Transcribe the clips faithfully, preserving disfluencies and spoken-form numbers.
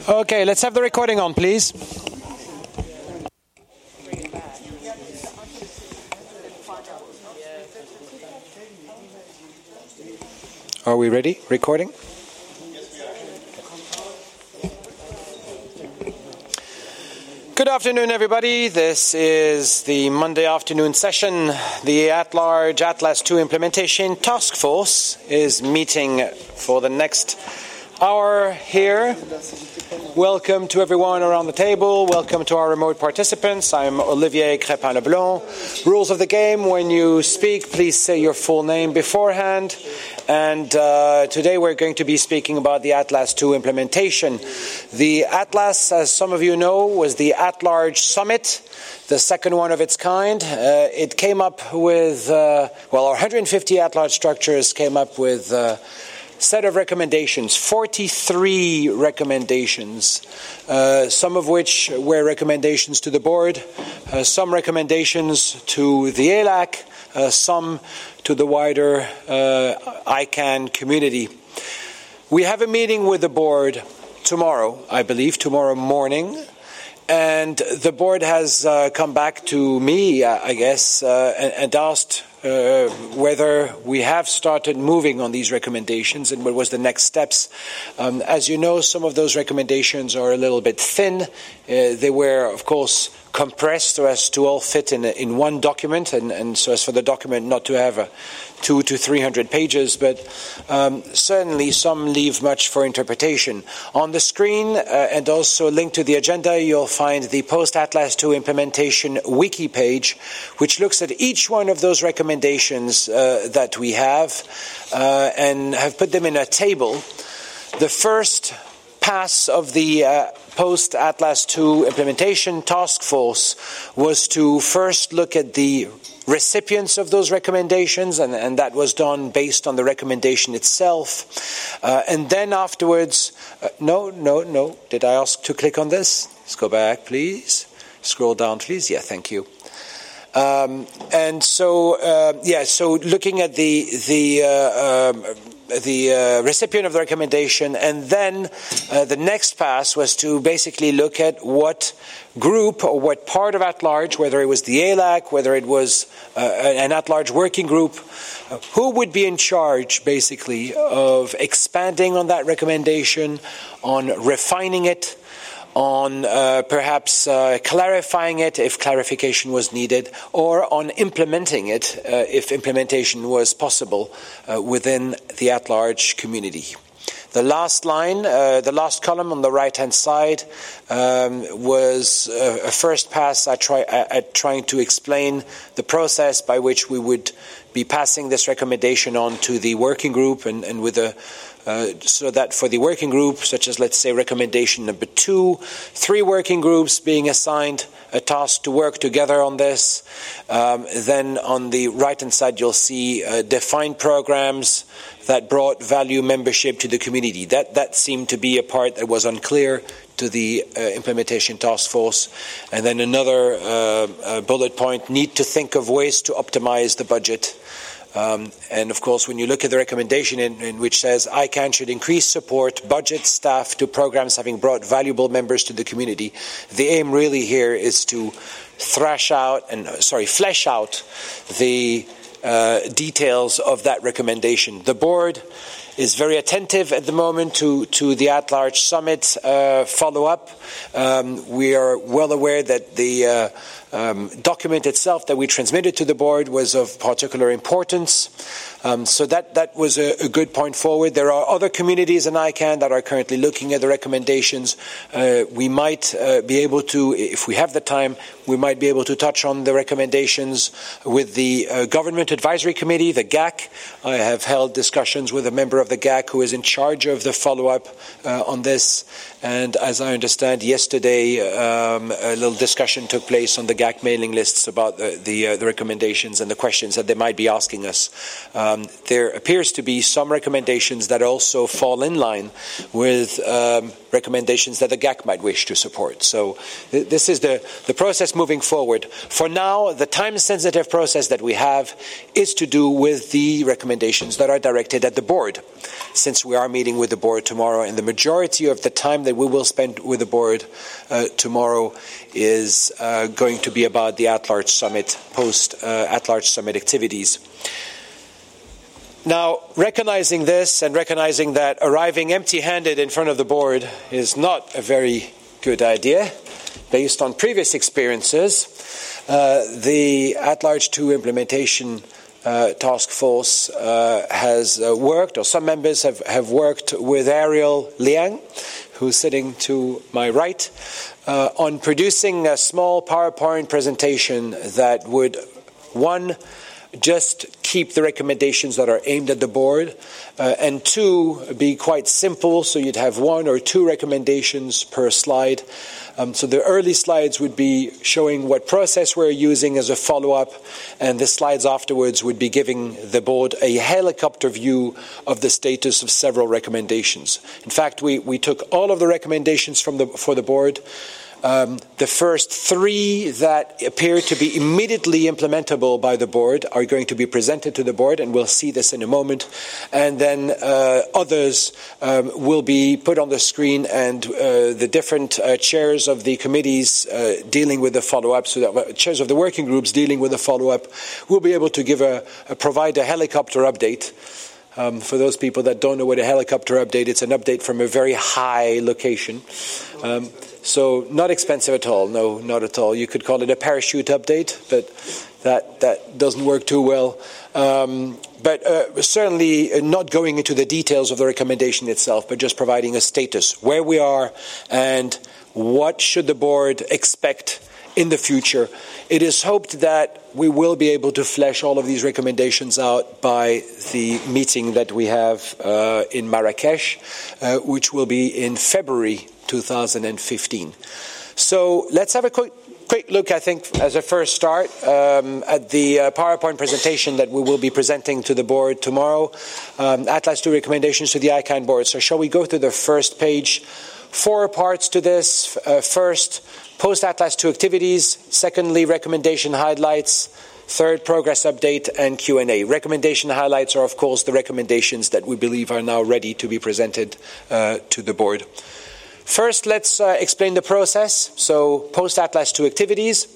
Okay, let's have the recording on, please. Are we ready? Recording? Good afternoon, everybody. This is the Monday afternoon session. The at-large Atlas two implementation task force is meeting for the next hour here. Welcome to everyone around the table. Welcome to our remote participants. I'm Olivier Crépin-Leblond. Rules of the game: when you speak, please say your full name beforehand. And uh, today we're going to be speaking about the Atlas two implementation. The Atlas, as some of you know, was the at-large summit, the second one of its kind. Uh, it came up with, uh, well, our one hundred fifty at-large structures came up with a set of recommendations, forty-three recommendations, uh, some of which were recommendations to the board, uh, some recommendations to the A L A C, uh, some to the wider uh, I CANN community. We have a meeting with the board tomorrow, I believe, tomorrow morning. And the board has uh, come back to me, uh, I guess, uh, and, and asked uh, whether we have started moving on these recommendations and what was the next steps. Um, as you know, some of those recommendations are a little bit thin. Uh, they were, of course, compressed so as to all fit in in one document, and, and so as for the document not to have a two to three hundred pages, but um, certainly some leave much for interpretation. On the screen, uh, and also linked to the agenda, you'll find the post-Atlas two implementation wiki page, which looks at each one of those recommendations uh, that we have, uh, and have put them in a table. The first pass of the uh, post-Atlas two implementation task force was to first look at the recipients of those recommendations, and, and that was done based on the recommendation itself. Uh, and then afterwards, uh, no, no, no, did I ask to click on this? Let's go back, please. Scroll down, please. Yeah, thank you. Um, and so, uh, yeah, so looking at the the uh, um, the uh, recipient of the recommendation, and then uh, the next pass was to basically look at what group or what part of at-large, whether it was the A L A C, whether it was uh, an at-large working group, uh, who would be in charge, basically, of expanding on that recommendation, on refining it, on uh, perhaps uh, clarifying it if clarification was needed, or on implementing it uh, if implementation was possible uh, within the at-large community. The last line, uh, the last column on the right-hand side, um, was a, a first pass at, try, at trying to explain the process by which we would be passing this recommendation on to the working group, and, and with a Uh, so that for the working group, such as, let's say, recommendation number two, three working groups being assigned a task to work together on this. Um, then on the right-hand side, you'll see uh, defined programs that brought value membership to the community. That, that seemed to be a part that was unclear to the uh, implementation task force. And then another uh, uh, bullet point, need to think of ways to optimize the budget. Um, and of course, when you look at the recommendation in, in which says I CANN should increase support, budget, staff to programs having brought valuable members to the community, the aim really here is to thrash out and uh, sorry, flesh out the uh, details of that recommendation. The board is very attentive at the moment to, to the at-large summit uh, follow-up. Um, we are well aware that the uh, um, document itself that we transmitted to the board was of particular importance. Um, so that, that was a, a good point forward. There are other communities in I CANN that are currently looking at the recommendations. Uh, we might uh, be able to, if we have the time, we might be able to touch on the recommendations with the uh, Government Advisory Committee, the G A C. I have held discussions with a member of the G A C who is in charge of the follow-up uh, on this. And as I understand, yesterday um, a little discussion took place on the G A C mailing lists about the the, uh, the recommendations and the questions that they might be asking us. Um, um, there appears to be some recommendations that also fall in line with um, recommendations that the G A C might wish to support. So th- this is the, the process moving forward. For now, the time-sensitive process that we have is to do with the recommendations that are directed at the board, since we are meeting with the board tomorrow, and the majority of the time that we will spend with the board uh, tomorrow is uh, going to be about the At-Large Summit, post uh, At-Large Summit activities. Now, recognizing this and recognizing that arriving empty-handed in front of the board is not a very good idea, based on previous experiences, uh, the At-Large two implementation uh, task force uh, has uh, worked, or some members have, have worked with Ariel Liang, who's sitting to my right, uh, on producing a small PowerPoint presentation that would, one, just keep the recommendations that are aimed at the board, uh, and two, be quite simple, so you'd have one or two recommendations per slide. Um, so the early slides would be showing what process we're using as a follow-up, and the slides afterwards would be giving the board a helicopter view of the status of several recommendations. In fact, we, we took all of the recommendations from the, for the board. Um, the first three that appear to be immediately implementable by the board are going to be presented to the board, and we'll see this in a moment. And then uh, others um, will be put on the screen, and uh, the different uh, chairs of the committees uh, dealing with the follow-up, so that uh, chairs of the working groups dealing with the follow-up will be able to give a, a provide a helicopter update. Um, for those people that don't know what a helicopter update, it's an update from a very high location. Um, So not expensive at all. No, not at all. You could call it a parachute update, but that that doesn't work too well. Um, but uh, certainly not going into the details of the recommendation itself, but just providing a status, where we are and what should the board expect in the future. It is hoped that we will be able to flesh all of these recommendations out by the meeting that we have uh, in Marrakesh, uh, which will be in February two thousand fifteen. So let's have a quick, quick look, I think, as a first start, um, at the uh, PowerPoint presentation that we will be presenting to the board tomorrow. Um, Atlas two recommendations to the I CANN board. So shall we go to the first page? Four parts to this. Uh, first, post-Atlas two activities. Secondly, recommendation highlights. Third, progress update and Q and A. Recommendation highlights are, of course, the recommendations that we believe are now ready to be presented uh, to the board. First, let's uh, explain the process. So, post-Atlas two activities.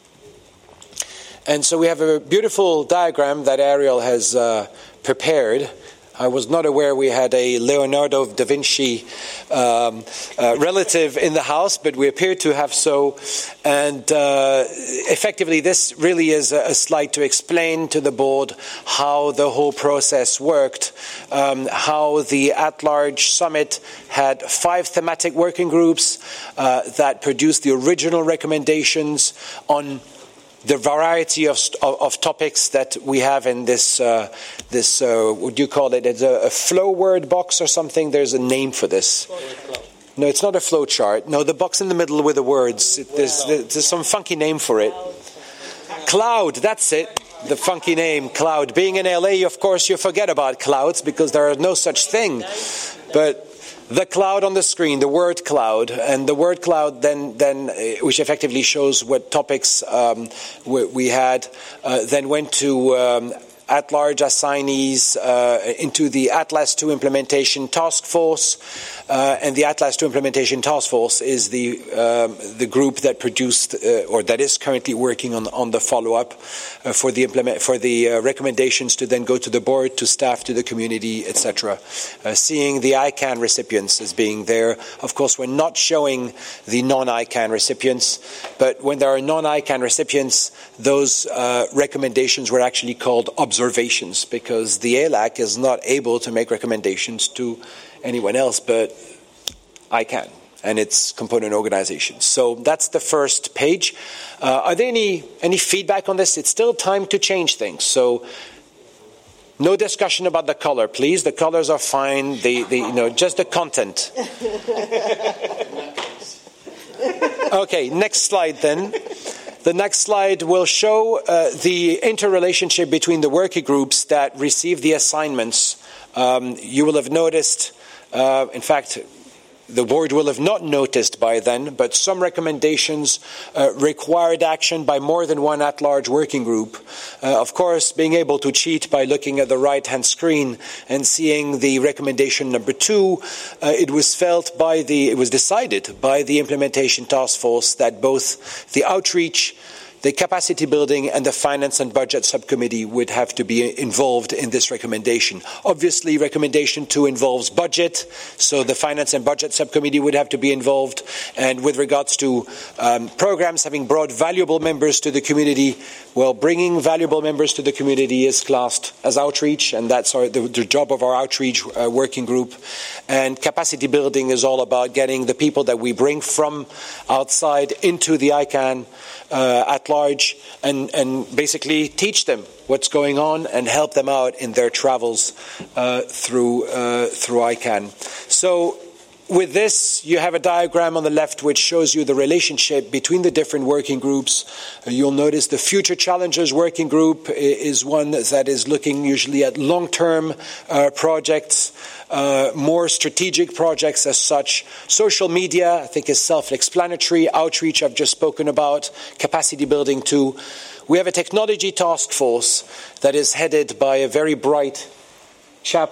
And so we have a beautiful diagram that Ariel has uh, prepared. I was not aware we had a Leonardo da Vinci um, uh, relative in the house, but we appear to have so. And uh, effectively, this really is a, a slide to explain to the board how the whole process worked, um, how the At-Large Summit had five thematic working groups uh, that produced the original recommendations on the variety of, of, of topics that we have in this, uh, this uh, what do you call it? It's a, a flow word box or something. There's a name for this. No, it's not a flow chart. No, the box in the middle with the words. It, there's, there's some funky name for it. Cloud, that's it. The funky name, cloud. Being in L A, of course, you forget about clouds because there are no such thing. But the cloud on the screen, the word cloud, and the word cloud then, then uh, which effectively shows what topics um, we, we had, uh, then went to um, at-large assignees uh, into the Atlas two implementation task force, uh, and the Atlas two implementation task force is the um, the group that produced uh, or that is currently working on on the follow-up uh, for the implement for the uh, recommendations to then go to the board, to staff, to the community, et cetera. Uh, seeing the I CANN recipients as being there. Of course, we're not showing the non-I CANN recipients, but when there are non-I CANN recipients, those uh, recommendations were actually called observations, because the A L A C is not able to make recommendations to anyone else but I CANN and its component organizations. So that's the first page. Uh, are there any any feedback on this? It's still time to change things. So no discussion about the color, please. The colors are fine. The, the you know, just the content. Okay, next slide then. The next slide will show uh, the interrelationship between the working groups that receive the assignments. Um, you will have noticed, uh, in fact, the board will have not noticed by then, but some recommendations uh, required action by more than one at-large working group. Uh, of course, being able to cheat by looking at the right-hand screen and seeing the recommendation number two, uh, it was felt by the, it was decided by the implementation task force that both the outreach, the capacity building and the finance and budget subcommittee would have to be involved in this recommendation. Obviously, recommendation two involves budget, so the finance and budget subcommittee would have to be involved. And with regards to um, programs having brought valuable members to the community, well, bringing valuable members to the community is classed as outreach, and that's our, the, the job of our outreach uh, working group. And capacity building is all about getting the people that we bring from outside into the I CANN uh, at large and, and basically teach them what's going on and help them out in their travels uh, through uh, through I CANN. So with this, you have a diagram on the left which shows you the relationship between the different working groups. Uh, you'll notice the Future Challenges working group is one that is looking usually at long-term uh, projects, uh, more strategic projects as such. Social media, I think, is self-explanatory. Outreach, I've just spoken about. Capacity building, too. We have a technology task force that is headed by a very bright chap.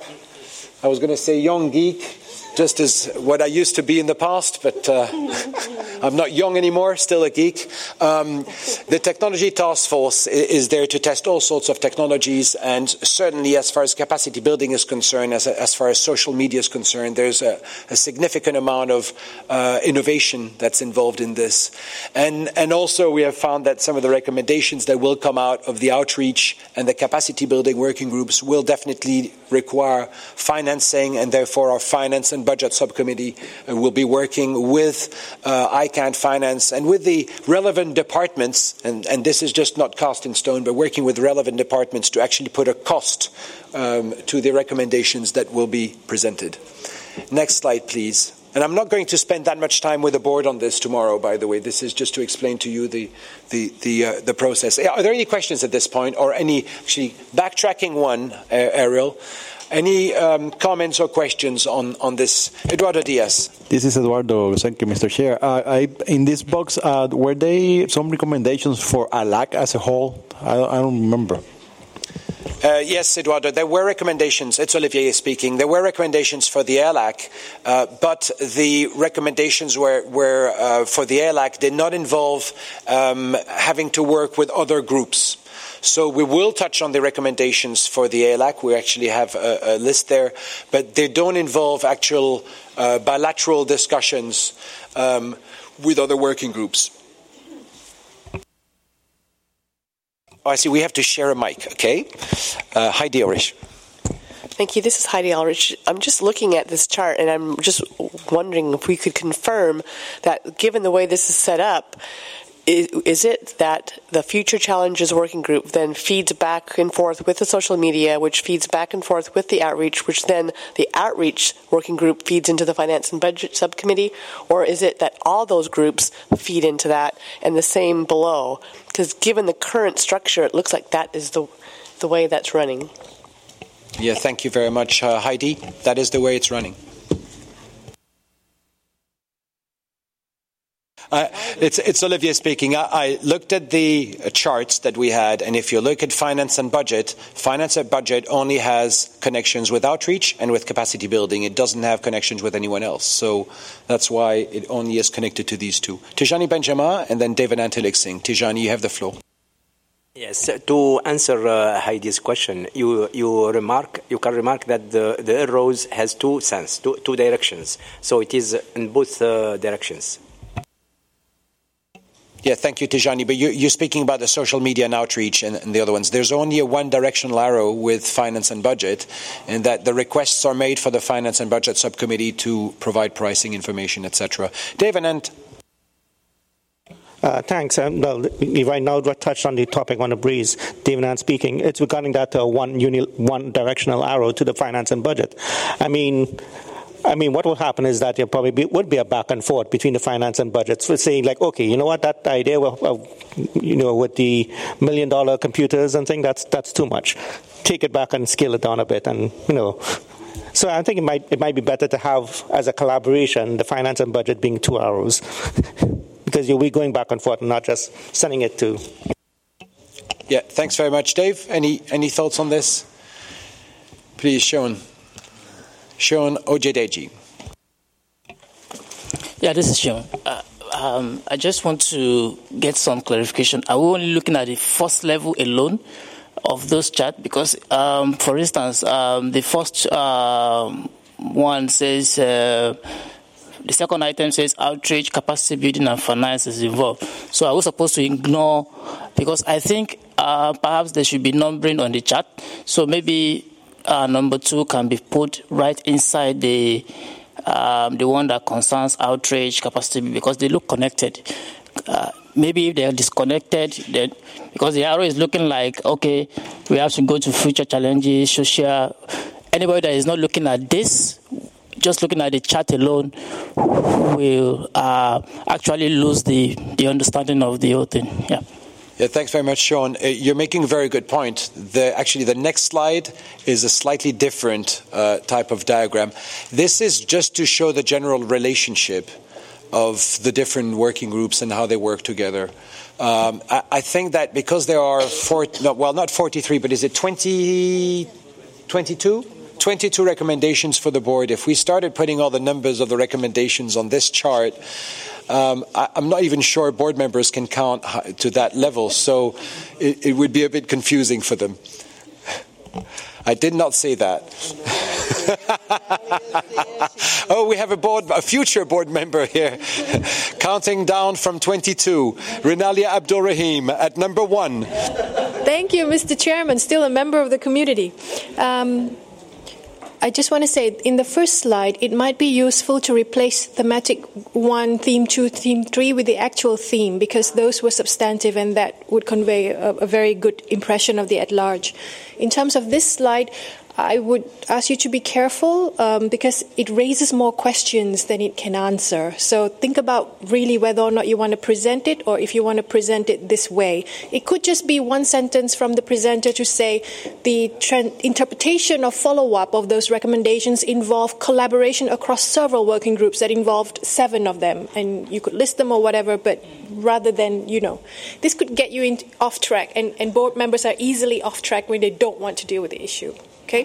I was going to say young geek, just as what I used to be in the past, but uh, I'm not young anymore, still a geek. Um, the Technology Task Force is there to test all sorts of technologies, and certainly as far as capacity building is concerned, as, as far as social media is concerned, there's a, a significant amount of uh, innovation that's involved in this. And, and also we have found that some of the recommendations that will come out of the outreach and the capacity building working groups will definitely require financing, and therefore our finance and budget subcommittee uh, will be working with uh, I CANN Finance and with the relevant departments, and, and this is just not cast in stone, but working with relevant departments to actually put a cost um, to the recommendations that will be presented. Next slide, please. And I'm not going to spend that much time with the board on this tomorrow, by the way. This is just to explain to you the the the, uh, the process. Are there any questions at this point, or any, actually, backtracking one, uh, Ariel? Any um, comments or questions on, on this? Eduardo Diaz. This is Eduardo. Thank you, Mister Chair. Uh, I, in this box, uh, were there some recommendations for A L A C as a whole? I, I don't remember. Uh, yes, Eduardo, there were recommendations. It's Olivier speaking. There were recommendations for the A L A C, uh, but the recommendations were, were uh, for the A L A C did not involve um, having to work with other groups. So we will touch on the recommendations for the A L A C. We actually have a, a list there, but they don't involve actual uh, bilateral discussions um, with other working groups. Oh, I see. We have to share a mic, okay? Uh, Heidi Ulrich. Thank you. This is Heidi Ulrich. I'm just looking at this chart, and I'm just wondering if we could confirm that, given the way this is set up, Is, is it that the Future Challenges Working Group then feeds back and forth with the social media, which feeds back and forth with the outreach, which then the outreach working group feeds into the Finance and Budget Subcommittee? Or is it that all those groups feed into that and the same below? Because given the current structure, it looks like that is the, the way that's running. Yeah, thank you very much, uh, Heidi. That is the way it's running. Uh, it's, it's Olivier speaking. I, I looked at the uh, charts that we had, and if you look at finance and budget, finance and budget only has connections with outreach and with capacity building. It doesn't have connections with anyone else. So that's why it only is connected to these two. Tijani Benjamin and then David Antelik Singh. Tijani, you have the floor. Yes, to answer uh, Heidi's question, you you remark you can remark that the the arrows has two sense, two two directions. So it is in both uh, directions. Yeah, thank you, Tijani. But you, you're speaking about the social media and outreach and, and the other ones. There's only a one-directional arrow with finance and budget, and that the requests are made for the finance and budget subcommittee to provide pricing information, et cetera. David and. Uh, thanks. Um, well, if I now touched on the topic on the breeze, David Ann speaking, it's regarding that uh, one uni- one directional arrow to the finance and budget. I mean, I mean, what will happen is that there probably be, would be a back and forth between the finance and budgets for saying, like, okay, you know what, that idea of, of you know, with the million dollar computers and things, that's that's too much. Take it back and scale it down a bit, and you know. So I think it might it might be better to have as a collaboration the finance and budget being two arrows, because you'll be going back and forth and not just sending it to. Yeah, thanks very much, Dave. Any any thoughts on this? Please, Sean. Sean Ojedeji. Yeah, this is Sean. Uh, um, I just want to get some clarification. Are we only looking at the first level alone of those charts? Because, um, for instance, um, the first uh, one says, uh, the second item says outreach, capacity building, and finance is involved. So are we supposed to ignore? Because I think uh, perhaps there should be numbering on the chart. So maybe uh, number two can be put right inside the um, the one that concerns outreach, capacity, because they look connected. Uh, maybe if they are disconnected, then because the arrow is looking like, okay, we have to go to future challenges, social. Anybody that is not looking at this, just looking at the chart alone, will uh, actually lose the, the understanding of the whole thing. Yeah. Yeah, thanks very much, Sean. Uh, you're making a very good point. The, actually, the next slide is a slightly different uh, type of diagram. This is just to show the general relationship of the different working groups and how they work together. Um, I, I think that because there are, four, no, well, not forty-three, but is it twenty, twenty-two? twenty-two recommendations for the board. If we started putting all the numbers of the recommendations on this chart, um, I, I'm not even sure board members can count to that level, so it, it would be a bit confusing for them. I did not say that. Oh, we have a board, a future board member here, counting down from twenty-two. Renalia Abdulrahim at number one. Thank you, Mister Chairman. Still a member of the community. Um, I just want to say, in the first slide, it might be useful to replace thematic one, theme two, theme three with the actual theme, because those were substantive and that would convey a, a very good impression of the at large. In terms of this slide, I would ask you to be careful um, because it raises more questions than it can answer. So think about really whether or not you want to present it, or if you want to present it this way. It could just be one sentence from the presenter to say the tra- interpretation or follow-up of those recommendations involve collaboration across several working groups that involved seven of them. And you could list them or whatever, but rather than, you know, this could get you in, off track. And, and board members are easily off track when they don't want to deal with the issue. Okay.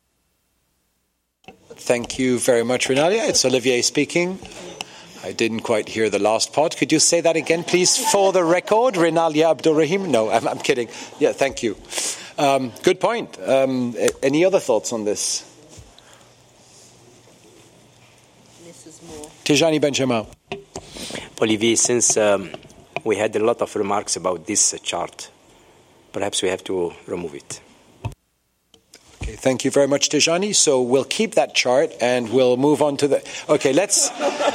Thank you very much, Renalia. It's Olivier speaking. I didn't quite hear the last part. Could you say that again, please, for the record? Renalia Abdulrahim? No, I'm, I'm kidding. Yeah, thank you. Um, good point. Um, any other thoughts on this? Tijani Benjamin. Olivier, since um, we had a lot of remarks about this uh, chart, perhaps we have to remove it. Okay, thank you very much, Tijani. So we'll keep that chart and we'll move on to the... Okay, let's...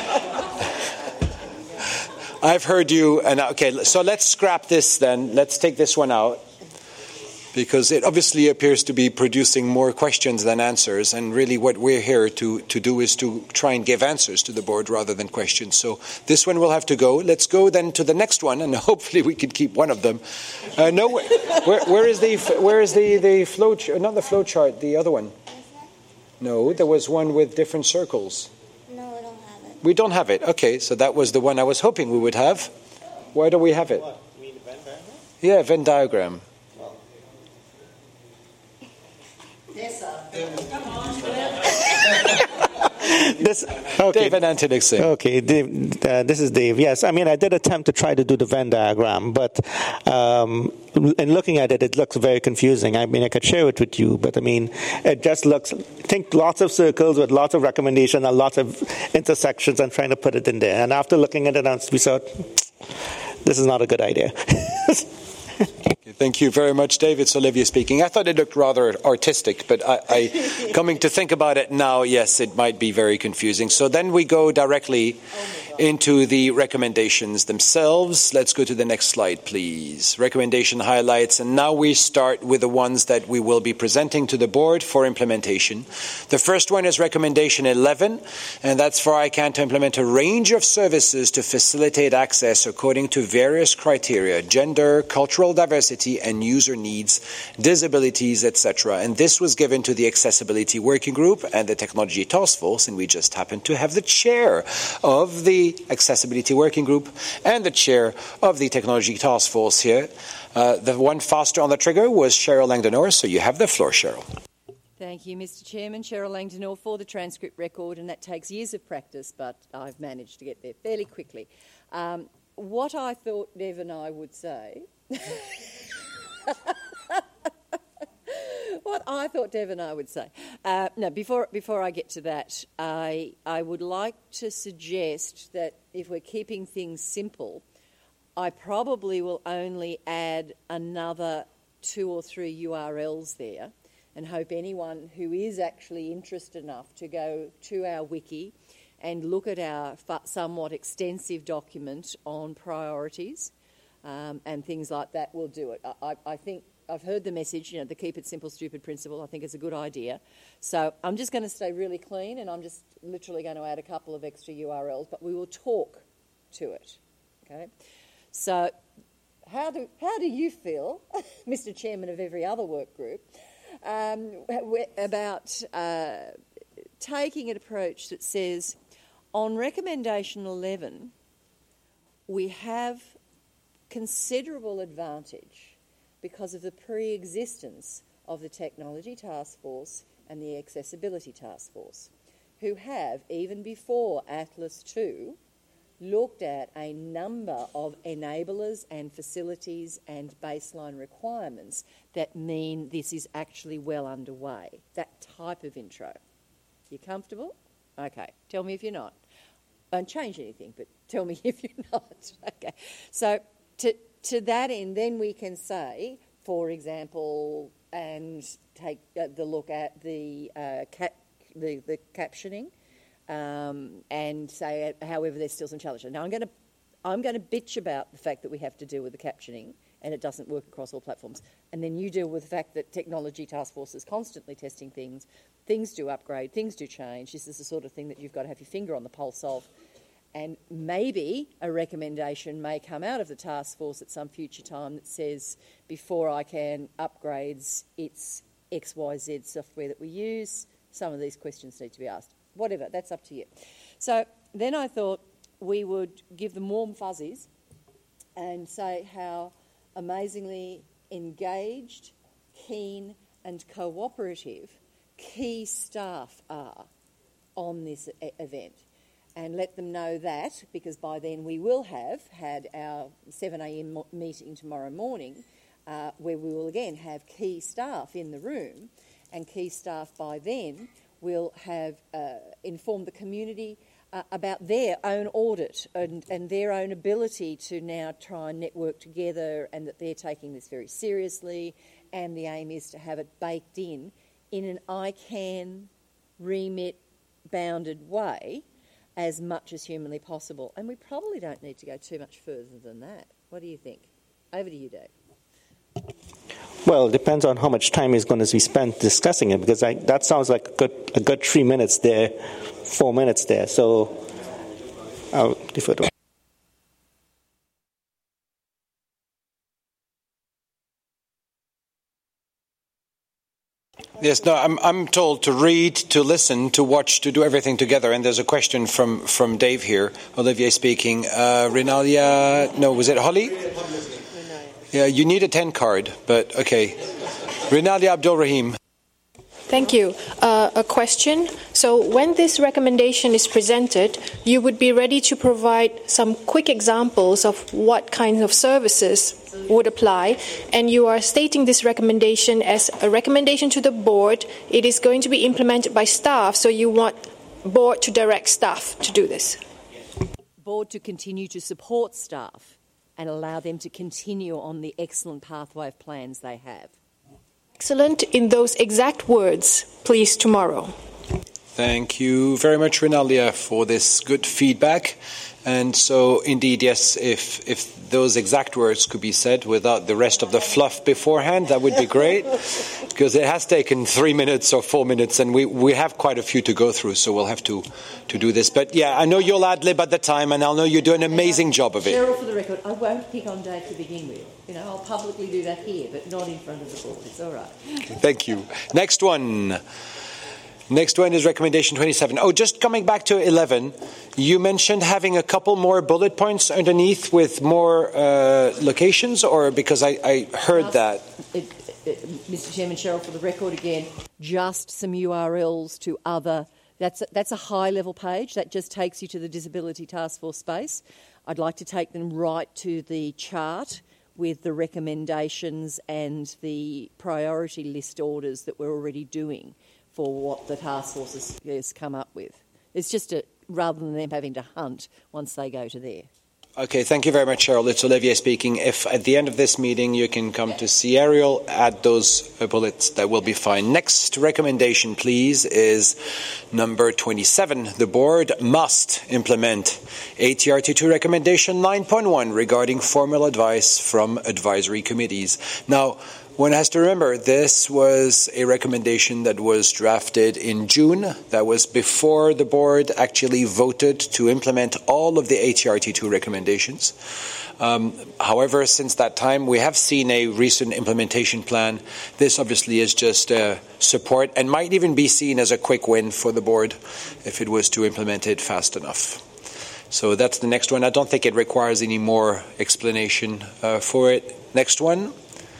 I've heard you, and okay, so let's scrap this then. Let's take this one out, because it obviously appears to be producing more questions than answers, and really what we're here to, to do is to try and give answers to the board rather than questions. So this one will have to go. Let's go then to the next one, and hopefully we can keep one of them. Uh, no, where, where is the where is the the flow ch- not the flow chart, the other one? No, there was one with different circles. No, we don't have it. We don't have it. Okay, so that was the one I was hoping we would have. Why do we have it? What? You mean the Venn diagram? Yeah, Venn diagram. This, okay. David Antonixon. Okay, Dave, uh, this is Dave. Yes, I mean, I did attempt to try to do the Venn diagram, but um, in looking at it, it looks very confusing. I mean, I could share it with you, but I mean, it just looks, I think lots of circles with lots of recommendations and lots of intersections and trying to put it in there. And after looking at it, we thought, this is not a good idea. Thank you very much, Dave. It's Olivier speaking. I thought it looked rather artistic, but I, I, coming to think about it now, yes, it might be very confusing. So then we go directly into the recommendations themselves. Let's go to the next slide, please. Recommendation highlights. And now we start with the ones that we will be presenting to the board for implementation. The first one is recommendation eleven, and that's for I C A N to implement a range of services to facilitate access according to various criteria: gender, cultural diversity, and user needs, disabilities, et cetera. And this was given to the Accessibility Working Group and the Technology Task Force, and we just happen to have the chair of the Accessibility Working Group and the chair of the Technology Task Force here. Uh, the one faster on the trigger was Cheryl Langdonor, so you have the floor, Cheryl. Thank you, Mister Chairman. Cheryl Langdonor for the transcript record, and that takes years of practice, but I've managed to get there fairly quickly. Um, what I thought Dev and I would say... What I thought Dev and I would say. Uh, no, before before I get to that, I I would like to suggest that if we're keeping things simple, I probably will only add another two or three U R Ls there, and hope anyone who is actually interested enough to go to our wiki and look at our somewhat extensive document on priorities um, and things like that will do it. I, I think I've heard the message, you know, the keep it simple, stupid principle. I think it's a good idea. So I'm just going to stay really clean, and I'm just literally going to add a couple of extra U R Ls, but we will talk to it. Okay. So how do how do you feel, Mister Chairman of every other work group, um, about uh, taking an approach that says, on recommendation eleven, we have considerable advantage because of the pre-existence of the Technology Task Force and the Accessibility Task Force, who have, even before Atlas two, looked at a number of enablers and facilities and baseline requirements that mean this is actually well underway, that type of intro. You comfortable? Okay, tell me if you're not. Don't change anything, but tell me if you're not. Okay, so to To that end, then we can say, for example, and take the look at the uh, cap, the, the captioning, um, and say, however, there's still some challenges. Now, I'm going to I'm going to bitch about the fact that we have to deal with the captioning, and it doesn't work across all platforms. And then you deal with the fact that Technology Task Force is constantly testing things. Things do upgrade. Things do change. This is the sort of thing that you've got to have your finger on the pulse of. And maybe a recommendation may come out of the task force at some future time that says, before I C A N upgrades its X Y Z software that we use, some of these questions need to be asked. Whatever, that's up to you. So then I thought we would give them warm fuzzies and say how amazingly engaged, keen and cooperative key staff are on this e- event. And let them know that, because by then we will have had our seven a.m. mo- meeting tomorrow morning, uh, where we will again have key staff in the room, and key staff by then will have uh, informed the community uh, about their own audit and, and their own ability to now try and network together, and that they're taking this very seriously, and the aim is to have it baked in in an I C A N remit bounded way as much as humanly possible. And we probably don't need to go too much further than that. What do you think? Over to you, Dave. Well, it depends on how much time is going to be spent discussing it, because I, that sounds like a good, a good three minutes there, four minutes there. So I'll defer to Yes, no, I'm I'm told to read, to listen, to watch, to do everything together. And there's a question from, from Dave here, Olivier speaking. Uh, Renalia, no, was it Holly? Yeah, you need a ten card, but okay. Renalia Abdul Rahim. Thank you. Uh, a question. So when this recommendation is presented, you would be ready to provide some quick examples of what kinds of services would apply, and you are stating this recommendation as a recommendation to the board. It is going to be implemented by staff, so you want board to direct staff to do this. Board to continue to support staff and allow them to continue on the excellent pathway of plans they have. Excellent. In those exact words, please, tomorrow. Thank you very much, Rinaldia, for this good feedback. And so, indeed, yes, if if those exact words could be said without the rest of the fluff beforehand, that would be great, because it has taken three minutes or four minutes, and we, we have quite a few to go through, so we'll have to, to do this. But, yeah, I know you'll ad-lib at the time, and I'll know you do an amazing job of it. Cheryl, for the record, I won't pick on Dave to begin with. You know, I'll publicly do that here, but not in front of the board. It's all right. Thank you. Next one. Next one is recommendation twenty-seven. Oh, just coming back to eleven, you mentioned having a couple more bullet points underneath with more uh, locations, or because I, I heard just, that. It, it, Mister Chairman, Cheryl, for the record again, just some U R Ls to other. That's a, that's a high-level page. That just takes you to the Disability Task Force space. I'd like to take them right to the chart with the recommendations and the priority list orders that we're already doing for what the task force has, has come up with. It's just a, rather than them having to hunt once they go to there. Okay, thank you very much, Cheryl. It's Olivier speaking. If at the end of this meeting you can come to see Ariel, add those bullets, that will be fine. Next recommendation, please, is number twenty-seven. The board must implement A T R T two recommendation nine point one regarding formal advice from advisory committees. Now, one has to remember, this was a recommendation that was drafted in June. That was before the board actually voted to implement all of the A T R T two recommendations. Um, however, since that time, we have seen a recent implementation plan. This obviously is just uh, support and might even be seen as a quick win for the board if it was to implement it fast enough. So that's the next one. I don't think it requires any more explanation uh, for it. Next one.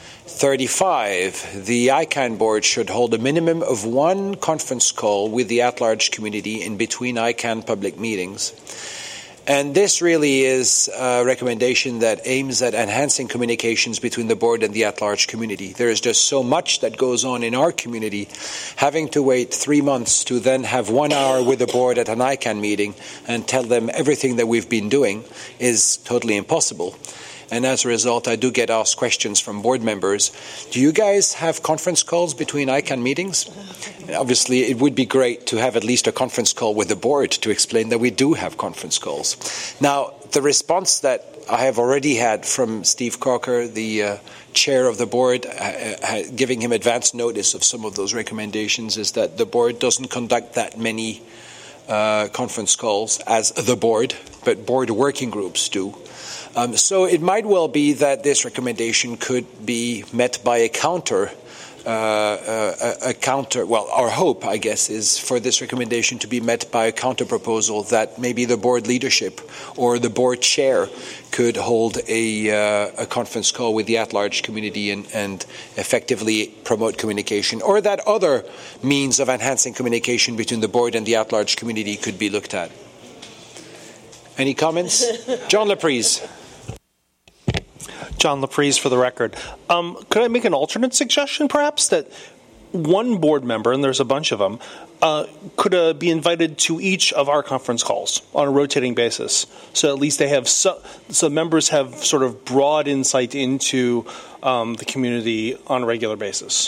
thirty-five. The I CANN board should hold a minimum of one conference call with the at-large community in between I CANN public meetings. And this really is a recommendation that aims at enhancing communications between the board and the at-large community. There is just so much that goes on in our community. Having to wait three months to then have one hour with the board at an I CANN meeting and tell them everything that we've been doing is totally impossible. And as a result, I do get asked questions from board members. Do you guys have conference calls between I CANN meetings? Obviously, it would be great to have at least a conference call with the board to explain that we do have conference calls. Now, the response that I have already had from Steve Crocker, the uh, chair of the board, uh, giving him advance notice of some of those recommendations, is that the board doesn't conduct that many uh, conference calls as the board, but board working groups do. Um, so it might well be that this recommendation could be met by a counter, uh, uh, a, a counter, well, our hope, I guess, is for this recommendation to be met by a counter proposal that maybe the board leadership or the board chair could hold a, uh, a conference call with the at-large community and, and effectively promote communication, or that other means of enhancing communication between the board and the at-large community could be looked at. Any comments? John Laprise. John Laprise for the record. Um, could I make an alternate suggestion, perhaps, that one board member, and there's a bunch of them, uh, could uh, be invited to each of our conference calls on a rotating basis, so at least they have so, so members have sort of broad insight into um, the community on a regular basis.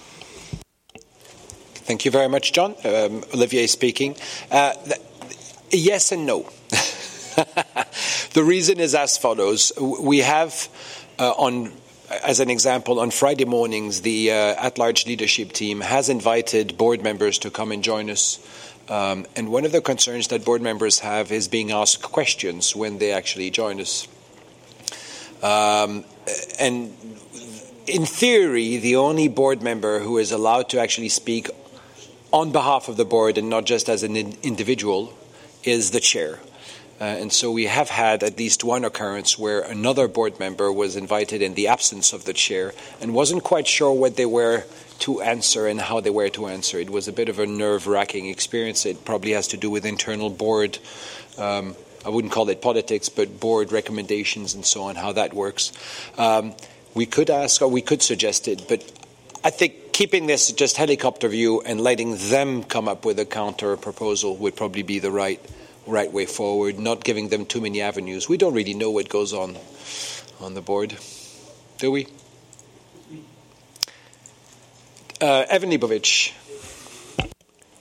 Thank you very much, John. Um, Olivier speaking. Uh, th- yes and no. The reason is as follows. We have uh, on, as an example, on Friday mornings, the uh, at-large leadership team has invited board members to come and join us. Um, and one of the concerns that board members have is being asked questions when they actually join us. Um, and in theory, the only board member who is allowed to actually speak on behalf of the board and not just as an in- individual is the chair. Uh, and so we have had at least one occurrence where another board member was invited in the absence of the chair and wasn't quite sure what they were to answer and how they were to answer. It was a bit of a nerve-wracking experience. It probably has to do with internal board, um, I wouldn't call it politics, but board recommendations and so on, how that works. Um, we could ask or we could suggest it, but I think keeping this just helicopter view and letting them come up with a counter proposal would probably be the right right way forward, not giving them too many avenues. We don't really know what goes on on the board, do we? Uh, Evan Leibovich.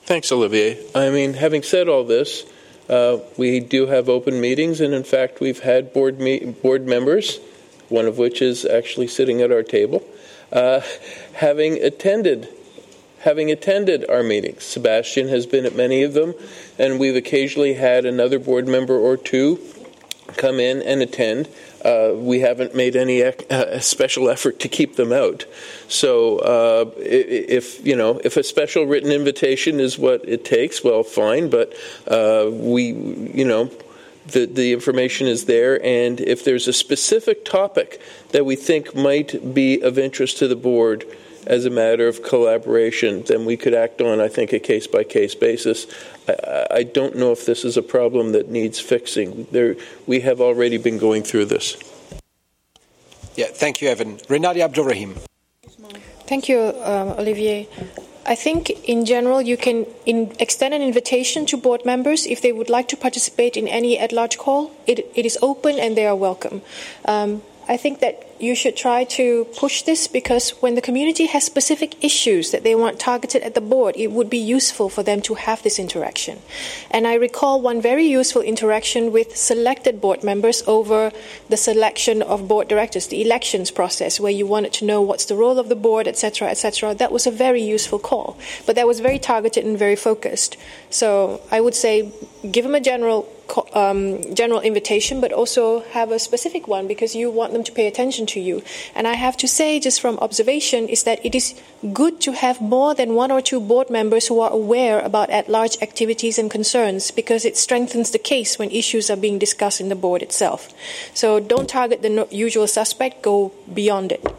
Thanks, Olivier. I mean, having said all this, uh, we do have open meetings, and in fact, we've had board me- board members, one of which is actually sitting at our table, uh, having attended having attended our meetings. Sebastian has been at many of them, and we've occasionally had another board member or two come in and attend. Uh, we haven't made any uh, special effort to keep them out. So uh, if, you know, if a special written invitation is what it takes, well, fine, but uh, we, you know, the, the information is there, and if there's a specific topic that we think might be of interest to the board as a matter of collaboration, then we could act on, I think, a case-by-case basis. I, I don't know if this is a problem that needs fixing. There, we have already been going through this. Yeah, thank you, Evan. Rinaldi Abdulrahim. Thank you, um, Olivier. I think, in general, you can in extend an invitation to board members if they would like to participate in any at-large call. It, it is open and they are welcome. Um, I think that you should try to push this because when the community has specific issues that they want targeted at the board, it would be useful for them to have this interaction. And I recall one very useful interaction with selected board members over the selection of board directors, the elections process, where you wanted to know what's the role of the board, et cetera, et cetera. That was a very useful call, but that was very targeted and very focused. So I would say give them a general Um, general invitation, but also have a specific one because you want them to pay attention to you. And I have to say, just from observation, is that it is good to have more than one or two board members who are aware about at-large activities and concerns because it strengthens the case when issues are being discussed in the board itself. So don't target the no- usual suspect, go beyond it.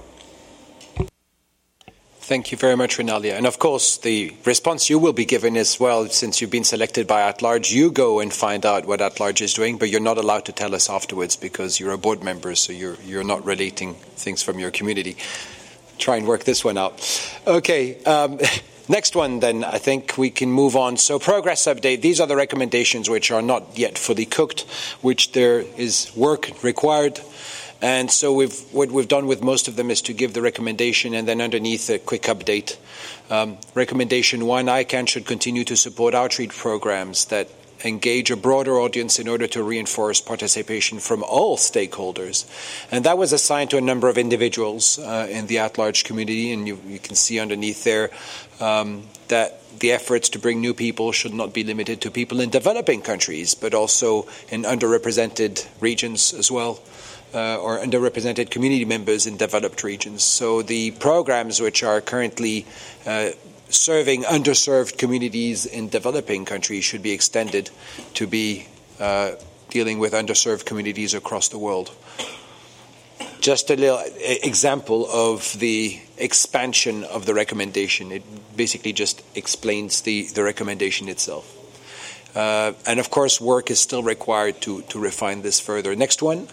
Thank you very much, Rinaldi. And of course, the response you will be given is, well, since you've been selected by at-large, you go and find out what at-large is doing, but you're not allowed to tell us afterwards because you're a board member, so you're you're not relating things from your community. Try and work this one out. Okay, um, next one then, I think we can move on. So progress update, these are the recommendations which are not yet fully cooked, which there is work required. And so we've, what we've done with most of them is to give the recommendation and then underneath a quick update. Um, recommendation one, I CAN should continue to support outreach programs that engage a broader audience in order to reinforce participation from all stakeholders. And that was assigned to a number of individuals uh, in the at-large community, and you, you can see underneath there um, that the efforts to bring new people should not be limited to people in developing countries, but also in underrepresented regions as well. Uh, or underrepresented community members in developed regions. So the programs which are currently uh, serving underserved communities in developing countries should be extended to be uh, dealing with underserved communities across the world. Just a little example of the expansion of the recommendation. It basically just explains the, the recommendation itself. Uh, and of course, work is still required to, to refine this further. Next one.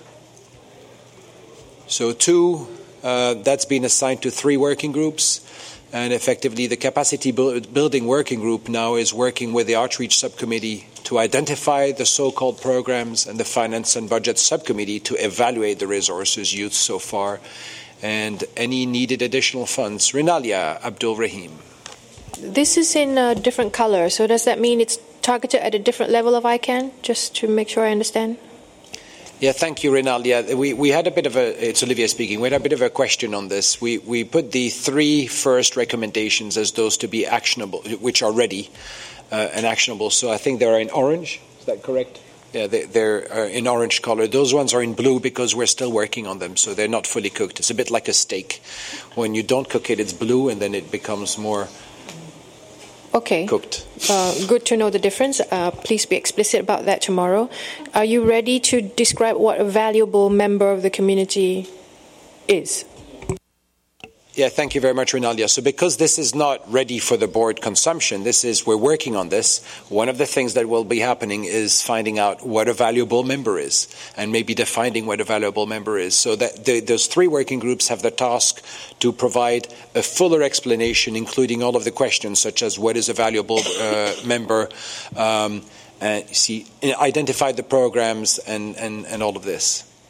So two, uh, that's been assigned to three working groups, and effectively the capacity building working group now is working with the outreach subcommittee to identify the so-called programs and the finance and budget subcommittee to evaluate the resources used so far and any needed additional funds. Rinalia Abdulrahim. This is in a different color, so does that mean it's targeted at a different level of I CAN, just to make sure I understand? Yeah, thank you, Rinaldi. We we had a bit of a, it's Olivier speaking, we had a bit of a question on this. We we put the three first recommendations as those to be actionable, which are ready uh, and actionable. So I think they are in orange, is that correct? Yeah, they, they're uh, in orange color. Those ones are in blue because we're still working on them, so they're not fully cooked. It's a bit like a steak. When you don't cook it, it's blue, and then it becomes more Okay. cooked. Uh, good to know the difference. Uh, please be explicit about that tomorrow. Are you ready to describe what a valuable member of the community is? Yeah, thank you very much, Rinaldi. So because this is not ready for the board consumption, this is, we're working on this. One of the things that will be happening is finding out what a valuable member is and maybe defining what a valuable member is. So that the, those three working groups have the task to provide a fuller explanation, including all of the questions such as what is a valuable uh, member, um, and see, identify the programs and, and, and all of this.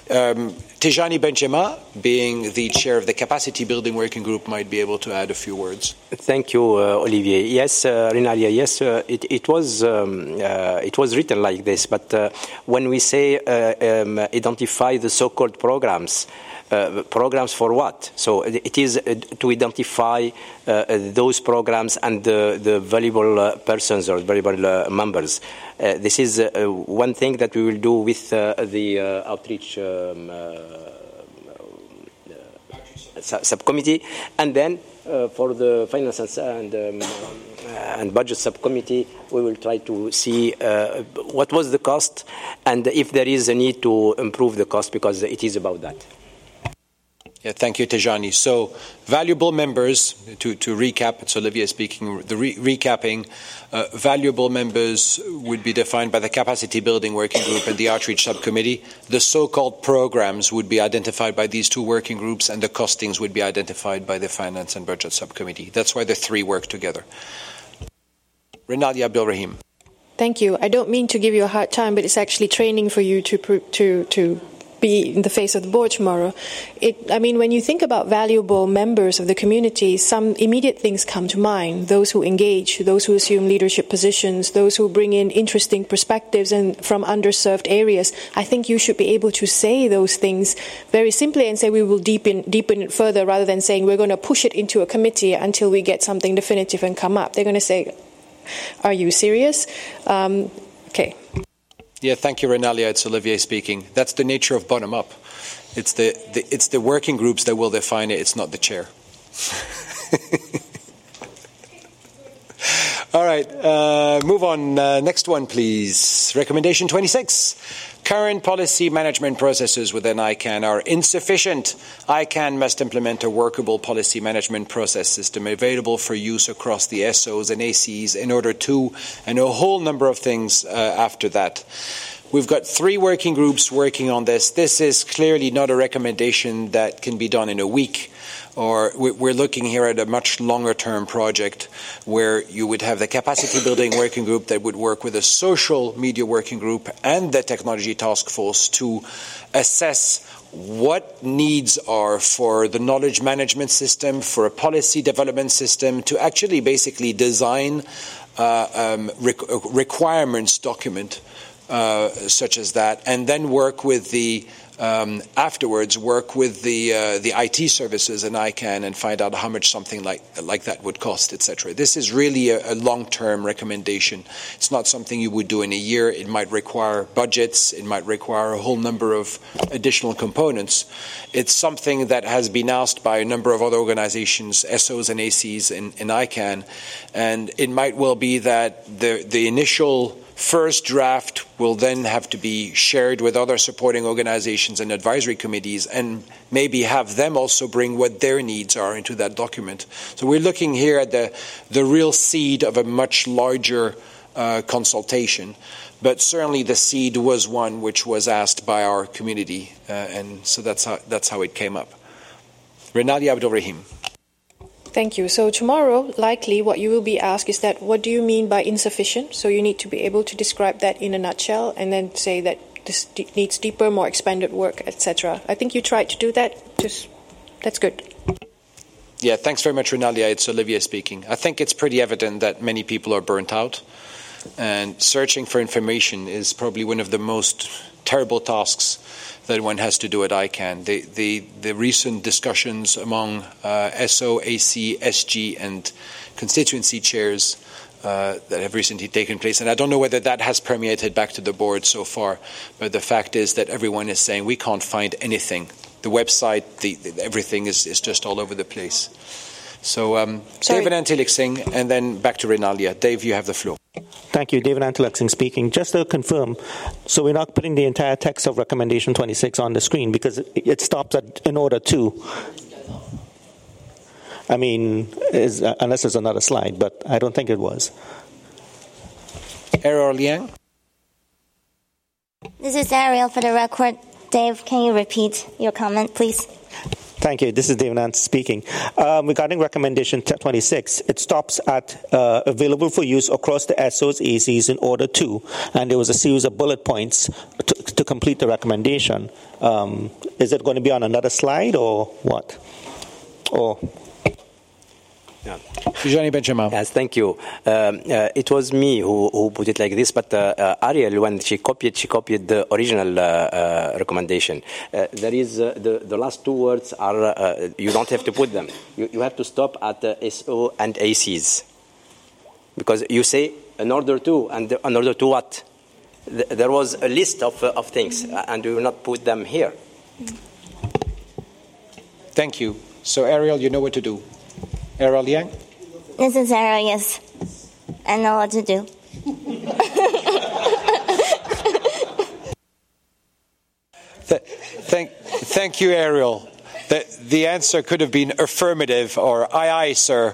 Um, Tijani Benjema, being the chair of the Capacity Building Working Group, might be able to add a few words. Thank you, uh, Olivier. Yes, uh, Renalia, yes, uh, it, it, was, um, uh, it was written like this, but uh, when we say uh, um, identify the so-called programs, Uh, programs for what? So it is uh, to identify uh, those programs and the, the valuable uh, persons or valuable uh, members. Uh, this is uh, one thing that we will do with uh, the uh, outreach um, uh, uh, subcommittee, and then uh, for the finance and um, uh, and budget subcommittee, we will try to see uh, what was the cost and if there is a need to improve the cost, because it is about that. Yeah, thank you, Tijani. So, valuable members, to, to recap, it's Olivier speaking, the re- recapping, uh, valuable members would be defined by the Capacity Building Working Group and the Outreach Subcommittee. The so-called programs would be identified by these two working groups, and the costings would be identified by the Finance and Budget Subcommittee. That's why the three work together. Rinaldi Abdulrahim. Thank you. I don't mean to give you a hard time, but it's actually training for you to to to be in the face of the board tomorrow. It, I mean, when you think about valuable members of the community, some immediate things come to mind. Those who engage, those who assume leadership positions, those who bring in interesting perspectives and from underserved areas. I think you should be able to say those things very simply and say we will deepen, deepen it further, rather than saying we're going to push it into a committee until we get something definitive and come up. They're going to say, are you serious? Um, okay. Yeah, thank you, Renalia. It's Olivier speaking. That's the nature of bottom-up. It's the, the it's the working groups that will define it. It's not the chair. All right, uh, move on. Uh, next one, please. Recommendation twenty-six. Current policy management processes within I CANN are insufficient. I CANN must implement a workable policy management process system available for use across the S Os and A Cs in order to, and a whole number of things uh, after that. We've got three working groups working on this. This is clearly not a recommendation that can be done in a week. Or we're looking here at a much longer-term project where you would have the capacity building working group that would work with a social media working group and the technology task force to assess what needs are for the knowledge management system, for a policy development system, to actually basically design uh, um, requ- requirements document uh, such as that, and then work with the Um, afterwards, work with the uh, the I T services in I CANN and find out how much something like like that would cost, et cetera. This is really a, a long-term recommendation. It's not something you would do in a year. It might require budgets. It might require a whole number of additional components. It's something that has been asked by a number of other organizations, S Os and A Cs in, in I CANN, and it might well be that the the initial first draft will then have to be shared with other supporting organizations and advisory committees, and maybe have them also bring what their needs are into that document. So we're looking here at the the real seed of a much larger uh, consultation. But certainly the seed was one which was asked by our community, uh, and so that's how, that's how it came up. Rinaldi Abdulrahim. Thank you. So tomorrow, likely what you will be asked is that, what do you mean by insufficient? So you need to be able to describe that in a nutshell and then say that this de- needs deeper, more expanded work, et cetera. I think you tried to do that. Just that's good. Yeah, thanks very much, Renalia. It's Olivier speaking. I think it's pretty evident that many people are burnt out, and searching for information is probably one of the most terrible tasks that one has to do at I CANN. The, the, the recent discussions among uh, S O, A C, S G, and constituency chairs uh, that have recently taken place, and I don't know whether that has permeated back to the board so far, but the fact is that everyone is saying we can't find anything. The website, the, the, everything is, is just all over the place. So um, David Antilixing, and then back to Renalia. Dave, you have the floor. Thank you. David Antilixing speaking. Just to confirm, so we're not putting the entire text of Recommendation twenty-six on the screen because it, it stops at in order to. I mean, is, uh, unless there's another slide, but I don't think it was. Ariel Liang. This is Ariel for the record. Dave, can you repeat your comment, please? Thank you. This is David Nance speaking. Um, regarding Recommendation twenty-six, it stops at uh, available for use across the S Os, A Cs in order to, and there was a series of bullet points t- to complete the recommendation. Um, is it going to be on another slide or what? Or Yeah. Tijani Benjamin. Yes, thank you. Um, uh, it was me who, who put it like this, but uh, uh, Ariel, when she copied, she copied the original uh, uh, recommendation. Uh, there is uh, the the last two words are uh, you don't have to put them. You you have to stop at uh, S O and A Cs, because you say in order to and in order to what? Th- there was a list of uh, of things, uh, and we will not put them here. Thank you. So Ariel, you know what to do. Ariel Yang? This is Ariel, yes. I know what to do. Th- thank, thank you, Ariel. The, the answer could have been affirmative or aye, aye, sir.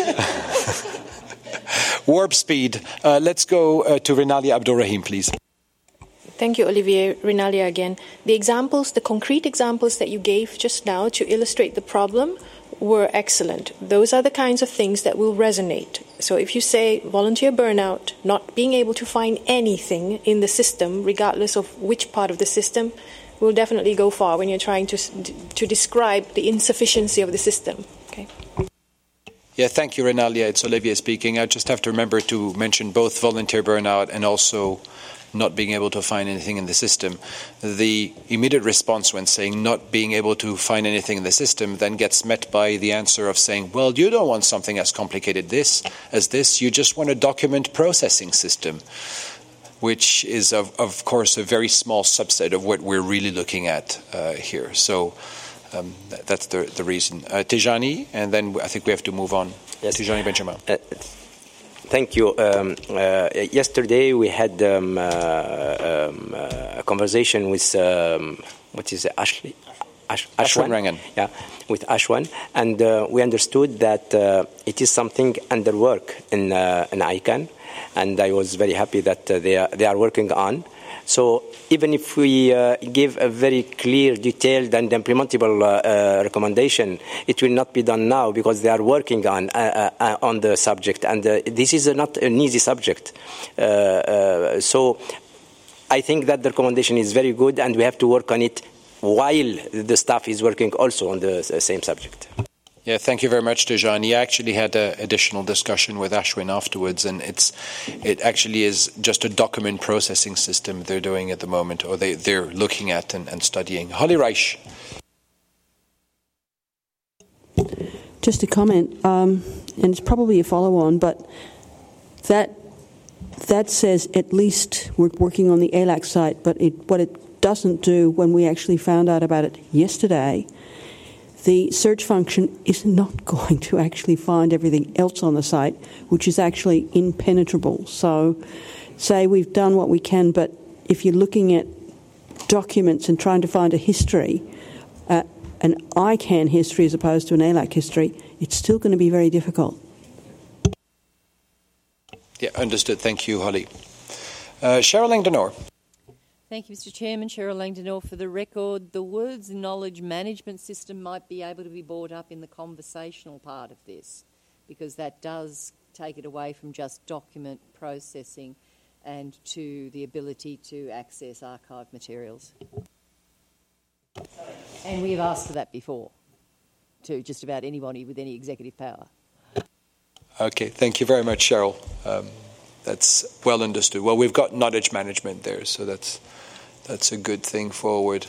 Warp speed. Uh, let's go uh, to Renalia Abdulrahim, please. Thank you, Olivier. Renalia again. The examples, the concrete examples that you gave just now to illustrate the problem were excellent. Those are the kinds of things that will resonate. So if you say volunteer burnout, not being able to find anything in the system, regardless of which part of the system, will definitely go far when you're trying to to describe the insufficiency of the system. Okay. Yeah, thank you, Renalia. It's Olivier speaking. I just have to remember to mention both volunteer burnout and also not being able to find anything in the system. The immediate response when saying not being able to find anything in the system then gets met by the answer of saying, well, you don't want something as complicated this as this, you just want a document processing system, which is, of, of course, a very small subset of what we're really looking at uh, here. So um, that's the, the reason. Uh, Tijani, and then I think we have to move on. Yes. Tijani Benjamin. Uh, Thank you. Um, uh, yesterday we had um, uh, um, uh, a conversation with um, what is it, Ashley, Ash, Ashwan Rangan. Yeah, with Ashwan, and uh, we understood that uh, it is something under work in uh, in I CANN, and I was very happy that uh, they are they are working on. So even if we uh, give a very clear, detailed and implementable uh, uh, recommendation, it will not be done now because they are working on uh, uh, on the subject, and uh, this is not an easy subject. Uh, uh, so I think that the recommendation is very good, and we have to work on it while the staff is working also on the same subject. Yeah, thank you very much, Tijani. I actually had an additional discussion with Ashwin afterwards, and it's it actually is just a document processing system they're doing at the moment, or they, they're looking at and, and studying. Holly Reich. Just a comment, um, and it's probably a follow-on, but that that says at least we're working on the A L A C site, but it, what it doesn't do when we actually found out about it yesterday, the search function is not going to actually find everything else on the site, which is actually impenetrable. So say we've done what we can, but if you're looking at documents and trying to find a history, uh, an I CANN history as opposed to an A L A C history, it's still going to be very difficult. Yeah, understood. Thank you, Holly. Uh, Cheryl Langdonor. Thank you, Mister Chairman. Cheryl Langdonor. For the record, the words knowledge management system might be able to be brought up in the conversational part of this, because that does take it away from just document processing and to the ability to access archived materials. And we have asked for that before to just about anybody with any executive power. Okay, thank you very much, Cheryl. Um, that's well understood. Well, we've got knowledge management there, so that's that's a good thing forward.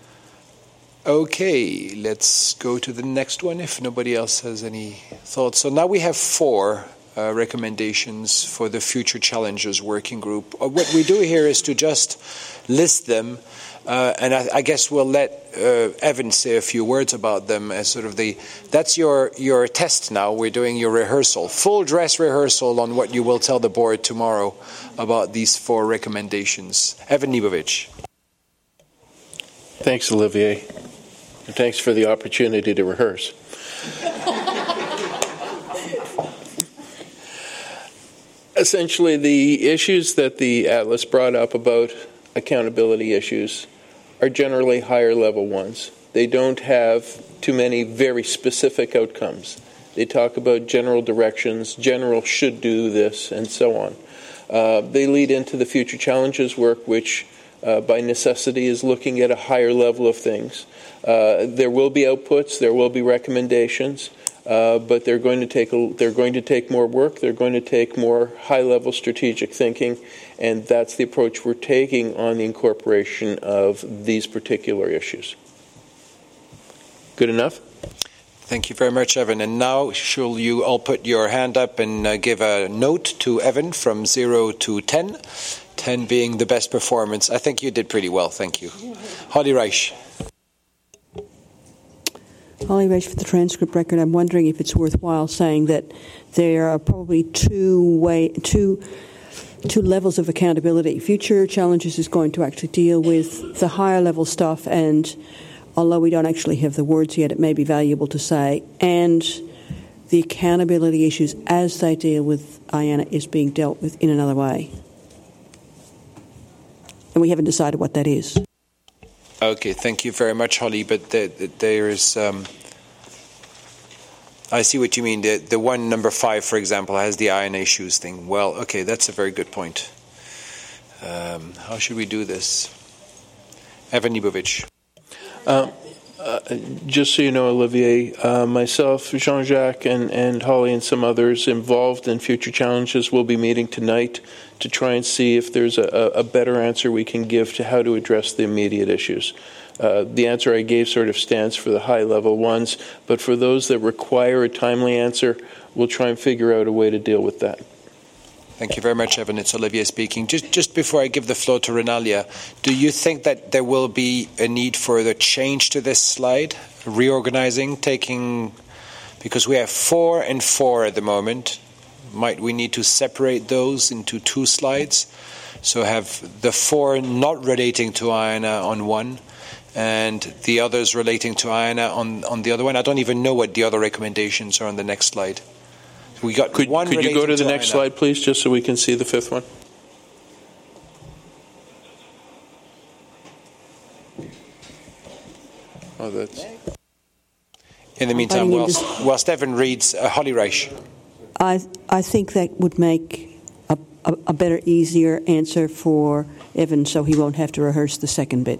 Okay, let's go to the next one if nobody else has any thoughts. So now we have four uh, recommendations for the Future Challenges Working Group. Uh, what we do here is to just list them, uh, and I, I guess we'll let uh, Evan say a few words about them as sort of the, that's your, your test now. We're doing your rehearsal, full dress rehearsal on what you will tell the board tomorrow about these four recommendations. Evan Nebovich. Thanks, Olivier. And thanks for the opportunity to rehearse. Essentially, the issues that the Atlas brought up about accountability issues are generally higher level ones. They don't have too many very specific outcomes. They talk about general directions, general should do this, and so on. Uh, they lead into the Future Challenges work, which uh, by necessity, is looking at a higher level of things. Uh, there will be outputs, there will be recommendations, uh, but they're going to take a, they're going to take more work. They're going to take more high-level strategic thinking, and that's the approach we're taking on the incorporation of these particular issues. Good enough? Thank you very much, Evan. And now, shall you all put your hand up and uh, give a note to Evan from zero to ten, ten being the best performance. I think you did pretty well. Thank you. Holly Reich. Holly Reich for the transcript record. I'm wondering if it's worthwhile saying that there are probably two way two two levels of accountability. Future Challenges is going to actually deal with the higher level stuff, and although we don't actually have the words yet, it may be valuable to say, and the accountability issues as they deal with I A N A is being dealt with in another way. And we haven't decided what that is. Okay, thank you very much, Holly. But the, the, there's, um, I see what you mean. The, the one number five, for example, has the I A N A issues thing. Well, okay, that's a very good point. Um, how should we do this? Evan Leibovich. Uh, uh, just so you know, Olivier, uh, myself, Jean-Jacques, and, and Holly and some others involved in Future Challenges will be meeting tonight to try and see if there's a, a better answer we can give to how to address the immediate issues. Uh, the answer I gave sort of stands for the high-level ones, but for those that require a timely answer, we'll try and figure out a way to deal with that. Thank you very much, Evan. It's Olivier speaking. Just just before I give the floor to Renalia, do you think that there will be a need for the change to this slide, reorganizing, taking, because we have four and four at the moment. Might we need to separate those into two slides? So have the four not relating to I A N A on one, and the others relating to I A N A on, on the other one. I don't even know what the other recommendations are on the next slide. We got could one could you go to the to next I A N A. slide, please, just so we can see the fifth one? Oh, that's... In the meantime, whilst, whilst Evan reads, uh, Holly Reich. I I think that would make a, a, a better, easier answer for Evan, so he won't have to rehearse the second bit.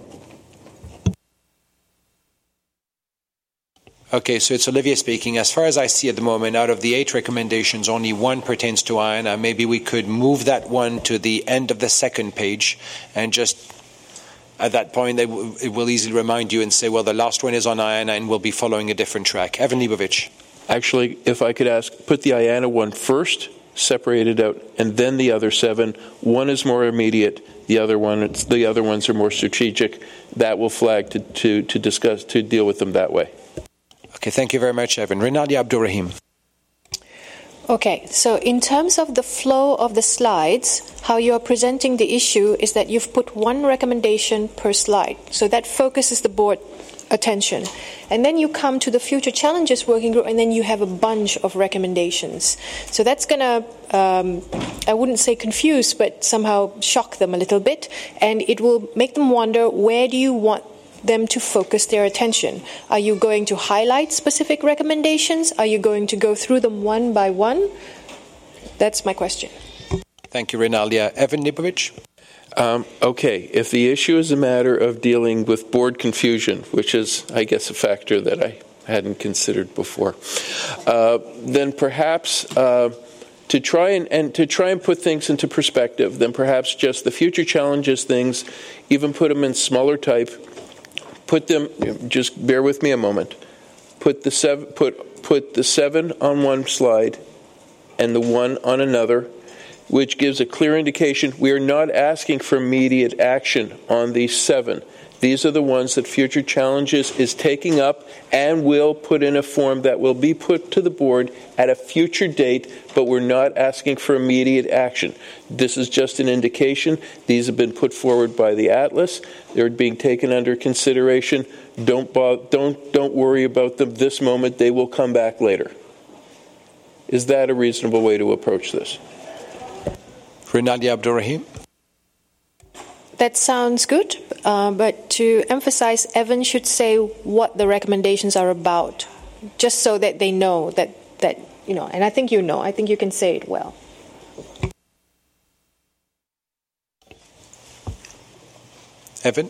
Okay, so it's Olivier speaking. As far as I see at the moment, out of the eight recommendations, only one pertains to I A N A. Maybe we could move that one to the end of the second page, and just at that point, they w- it will easily remind you and say, well, the last one is on I A N A and we'll be following a different track. Evan Leibovich. Actually, if I could ask, put the I A N A one first, separate it out, and then the other seven. One is more immediate. The other one, it's, the other ones are more strategic. That will flag to, to, to discuss, to deal with them that way. Okay, thank you very much, Evan. Renalia Abdurrahim. Okay, so in terms of the flow of the slides, how you are presenting the issue is that you've put one recommendation per slide. So that focuses the board attention. And then you come to the Future Challenges Working Group, and then you have a bunch of recommendations. So that's going to, um, I wouldn't say confuse, but somehow shock them a little bit. And it will make them wonder, where do you want them to focus their attention? Are you going to highlight specific recommendations? Are you going to go through them one by one? That's my question. Thank you, Renalia. Evan Leibovich? Um, okay, if the issue is a matter of dealing with board confusion, which is, I guess, a factor that I hadn't considered before, uh, then perhaps uh, to try and, and to try and put things into perspective, then perhaps just the Future Challenges things, even put them in smaller type. Put them. Just bear with me a moment. Put the seven. Put put the seven on one slide, and the one on another, which gives a clear indication we are not asking for immediate action on these seven. These are the ones that Future Challenges is taking up and will put in a form that will be put to the board at a future date, but we're not asking for immediate action. This is just an indication. These have been put forward by the Atlas. They're being taken under consideration. Don't don't don't worry about them this moment. They will come back later. Is that a reasonable way to approach this? Renalia Abdurrahim. That sounds good, uh, but to emphasize, Evan should say what the recommendations are about, just so that they know that, that you know, and I think you know, I think you can say it well. Evan?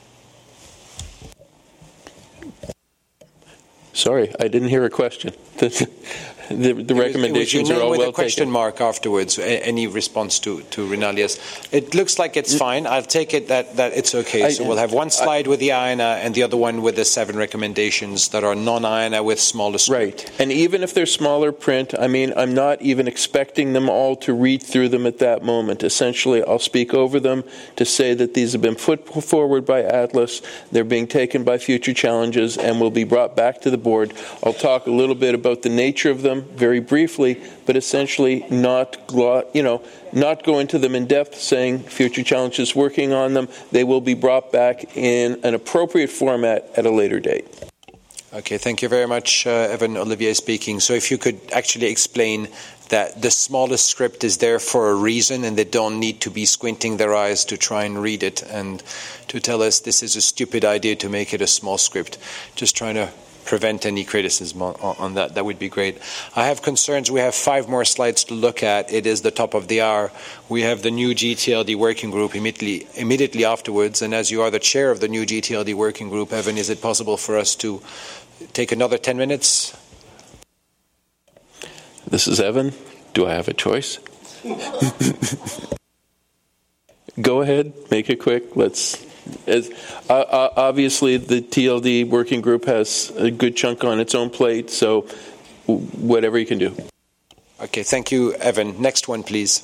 Sorry, I didn't hear a question. The, the recommendations it was, it was your name are all with well a question taken. mark afterwards. A, any response to, to Rinaldi's? It looks like it's fine. I'll take it that, that it's okay. I, so we'll have one slide I, with the I N A and the other one with the seven recommendations that are non-I N A with smaller script. Right. And even if they're smaller print, I mean, I'm not even expecting them all to read through them at that moment. Essentially, I'll speak over them to say that these have been put forward by Atlas, they're being taken by future challenges, and will be brought back to the board. I'll talk a little bit about the nature of them very briefly, but essentially not, you know, not go into them in depth, saying future challenges, working on them. They will be brought back in an appropriate format at a later date. Okay, thank you very much, uh, Evan. Olivier speaking. So if you could actually explain that the smallest script is there for a reason and they don't need to be squinting their eyes to try and read it and to tell us this is a stupid idea to make it a small script. Just trying to prevent any criticism on, on that. That would be great. I have concerns. We have five more slides to look at. It is the top of the hour. We have the new G T L D working group immediately, immediately afterwards. And as you are the chair of the new G T L D working group, Evan, is it possible for us to take another ten minutes? This is Evan. Do I have a choice? Go ahead. Make it quick. Let's... As, uh, uh, obviously, the T L D working group has a good chunk on its own plate, so whatever you can do. Okay, thank you, Evan. Next one, please.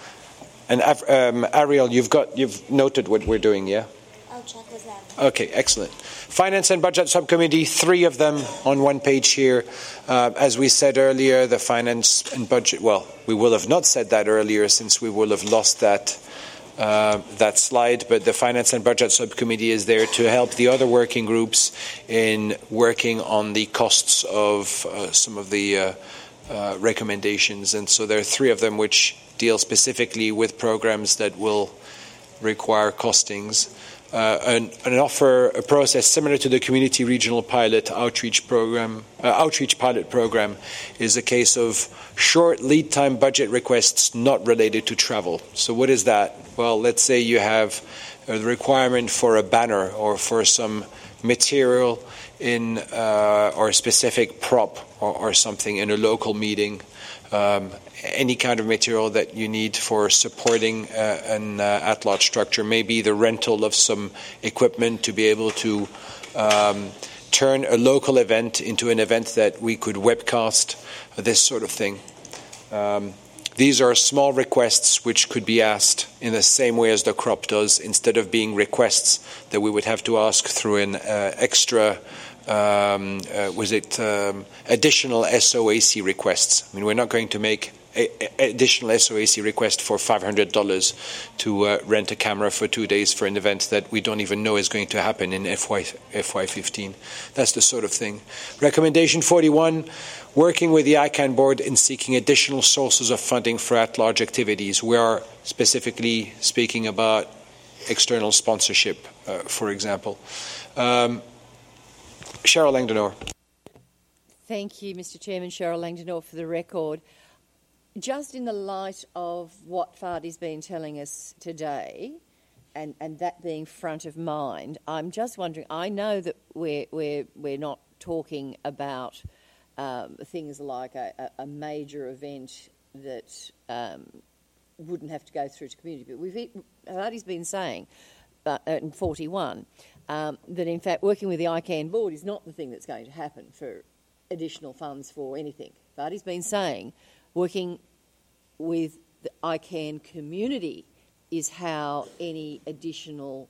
And um, Ariel, you've got you've noted what we're doing, yeah? I'll check with them. Okay, excellent. Finance and Budget Subcommittee, three of them on one page here. Uh, as we said earlier, the Finance and Budget, well, we will have not said that earlier since we will have lost that Uh, that slide, but the Finance and Budget Subcommittee is there to help the other working groups in working on the costs of uh, some of the uh, uh, recommendations. And so there are three of them which deal specifically with programs that will require costings. Uh, and, and offer a process similar to the Community Regional Pilot Outreach Program. Uh, outreach Pilot Program is a case of short lead time budget requests not related to travel. So what is that? Well, let's say you have a requirement for a banner or for some material in uh, or a specific prop or, or something in a local meeting. Um, any kind of material that you need for supporting uh, an uh, at-large structure, maybe the rental of some equipment to be able to um, turn a local event into an event that we could webcast, this sort of thing. Um, these are small requests which could be asked in the same way as the crop does, instead of being requests that we would have to ask through an uh, extra Um, uh, was it um, additional S O A C requests? I mean, we're not going to make a, a additional S O A C request for five hundred dollars to uh, rent a camera for two days for an event that we don't even know is going to happen in F Y fifteen. That's the sort of thing. Recommendation forty-one, working with the I CANN board in seeking additional sources of funding for at-large activities. We are specifically speaking about external sponsorship, uh, for example. Um, Cheryl Langdonor. Thank you, Mister Chairman. Cheryl Langdonor for the record. Just in the light of what Fadi's been telling us today, and, and that being front of mind, I'm just wondering, I know that we're, we're, we're not talking about um, things like a, a major event that um, wouldn't have to go through to community, but we've, Fadi's been saying, but uh, in forty-one, Um, that in fact working with the I CANN board is not the thing that's going to happen for additional funds for anything. Fadi's been saying working with the I CANN community is how any additional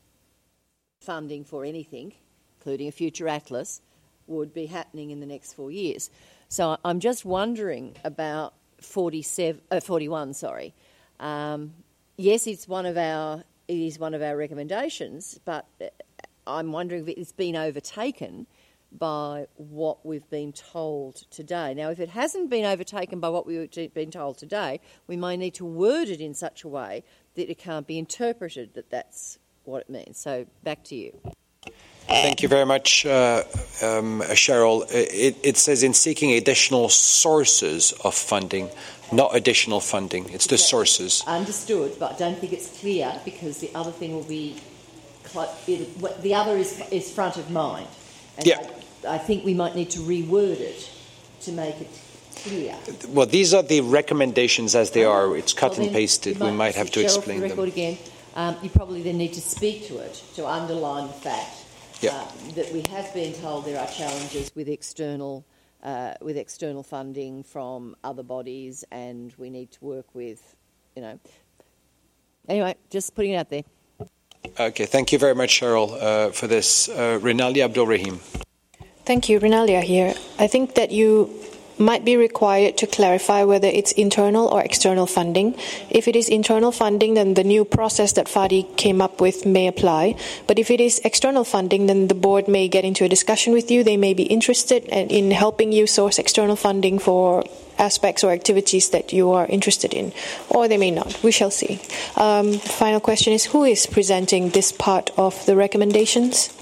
funding for anything, including a future atlas, would be happening in the next four years. So I'm just wondering about forty-seven, uh, forty-one, sorry. Um, yes, it's one of our It is one of our recommendations, but I'm wondering if it's been overtaken by what we've been told today. Now, if it hasn't been overtaken by what we've been told today, we may need to word it in such a way that it can't be interpreted that that's what it means. So, back to you. Thank you very much, uh, um, Cheryl. It, it says in seeking additional sources of funding, not additional funding. It's the sources. Understood, but I don't think it's clear because the other thing will be it, the other is, is front of mind. And yeah. I, I think we might need to reword it to make it clear. Well, these are the recommendations as they are. It's cut well, and pasted. Might, we might have to Cheryl, explain for the record them. Again, um, you probably then need to speak to it to underline the fact yeah. uh, that we have been told there are challenges with external uh, with external funding from other bodies, and we need to work with, you know. Anyway, just putting it out there. Okay, thank you very much, Cheryl, uh, for this. Uh, Rinaldi Abdul-Rahim. Thank you, Rinalia here. I think that you might be required to clarify whether it's internal or external funding. If it is internal funding, then the new process that Fadi came up with may apply. But if it is external funding, then the board may get into a discussion with you. They may be interested in helping you source external funding for aspects or activities that you are interested in, or they may not. We shall see. Um, final question is, who is presenting this part of the recommendations?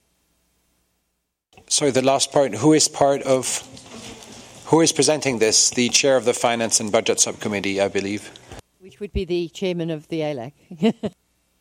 Sorry, the last part. Who is part of... Who is presenting this? The chair of the Finance and Budget Subcommittee, I believe. Which would be the chairman of the A L A C.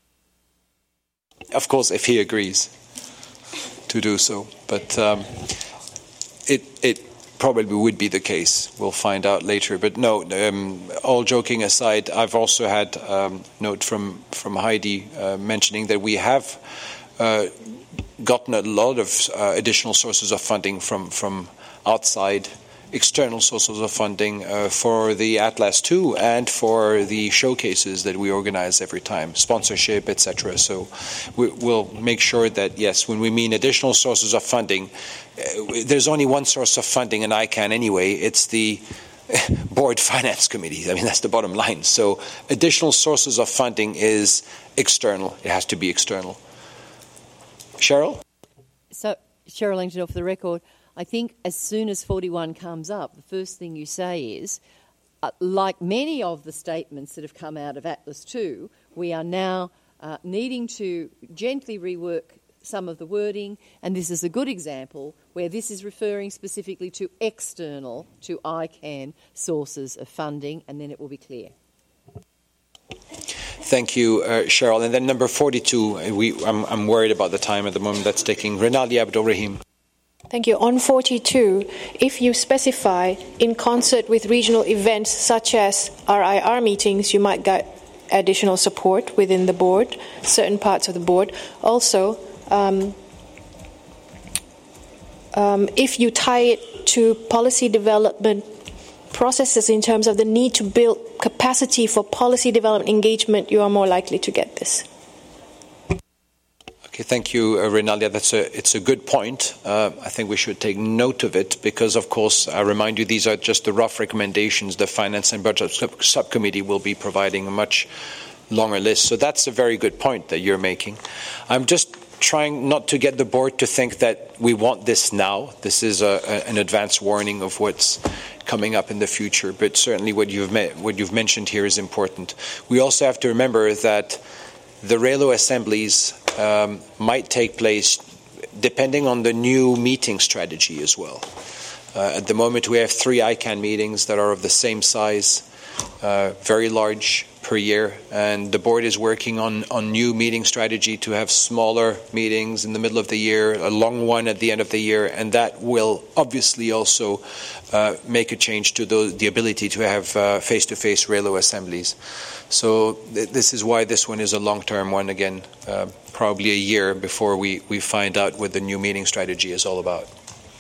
Of course, if he agrees to do so. But um, it it probably would be the case. We'll find out later. But no, um, all joking aside, I've also had a um, note from, from Heidi uh, mentioning that we have uh, gotten a lot of uh, additional sources of funding from, from outside external sources of funding uh, for the Atlas two and for the showcases that we organize every time, sponsorship, et cetera. So we, we'll make sure that, yes, when we mean additional sources of funding, uh, there's only one source of funding in I CAN anyway. It's the board finance committee. I mean, that's the bottom line. So additional sources of funding is external. It has to be external. Cheryl? So, Cheryl Langdon, for the record, I think as soon as forty-one comes up, the first thing you say is, uh, like many of the statements that have come out of Atlas two, we are now uh, needing to gently rework some of the wording, and this is a good example where this is referring specifically to external, to I CAN sources of funding, and then it will be clear. Thank you, uh, Cheryl. And then number forty-two, we, I'm, I'm worried about the time at the moment that's taking. Rinaldi Abdul-Rahim. Thank you. On forty-two, if you specify in concert with regional events such as R I R meetings, you might get additional support within the board, certain parts of the board. Also, um, um, if you tie it to policy development processes in terms of the need to build capacity for policy development engagement, you are more likely to get this. Okay, thank you, uh, Rinaldi. That's a, it's a good point. Uh, I think we should take note of it because, of course, I remind you, these are just the rough recommendations. The Finance and Budget Sub- Subcommittee will be providing a much longer list. So that's a very good point that you're making. I'm just trying not to get the board to think that we want this now. This is a, a, an advance warning of what's coming up in the future. But certainly what you've, me- what you've mentioned here is important. We also have to remember that the RELO assemblies um, might take place depending on the new meeting strategy as well. Uh, at the moment, we have three I CAN meetings that are of the same size, uh, very large per year, and the board is working on, on new meeting strategy to have smaller meetings in the middle of the year, a long one at the end of the year, and that will obviously also uh, make a change to the, the ability to have uh, face-to-face RELO assemblies. So th- this is why this one is a long-term one, again, uh, probably a year before we, we find out what the new meeting strategy is all about.